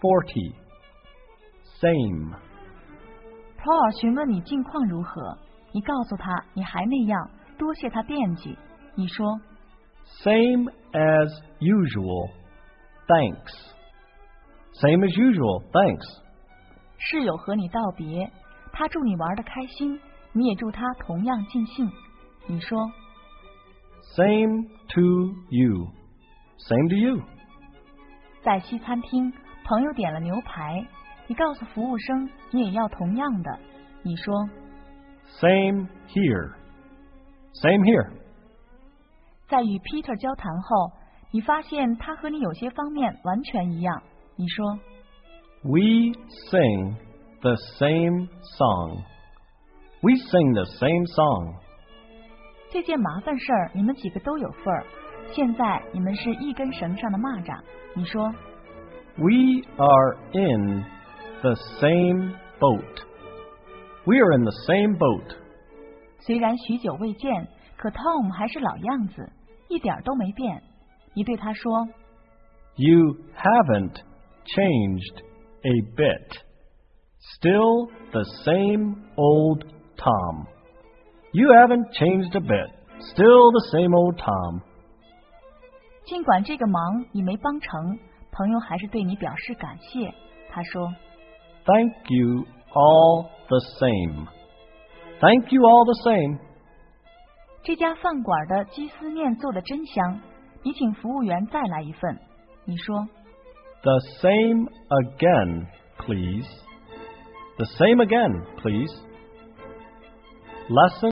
40. Same. Paul 询问你近况如何，你告诉他你还那样，多谢他惦记。你说 Same as usual. Thanks. Same as usual. Thanks. 室友和你道别，他祝你玩得开心，你也祝他同样尽兴。你说 Same to you. Same to you. 在西餐厅，朋友点了牛排，你告诉服务生你也要同样的。你说 Same here. Same here. 在与 Peter 交谈后，你发现他和你有些方面完全一样。你说 We sing the same song. We sing the same song. 这件麻烦事儿你们几个都有份儿，现在你们是一根绳上的蚂蚱。你说 We are in the same boat. We are in the same boat. 虽然许久未见，可 Tom 还是老样子，一点都没变。你对他说 You haven't changed a bit. Still the same old Tom. You haven't changed a bit. Still the same old Tom. 尽管这个忙你没帮成，朋友还是对你表示感谢。他说 Thank you all the same. Thank you all the same. 这家饭馆的鸡丝面做得真香，你请服务员再来一份。你说 The same again, please. The same again, please. Lesson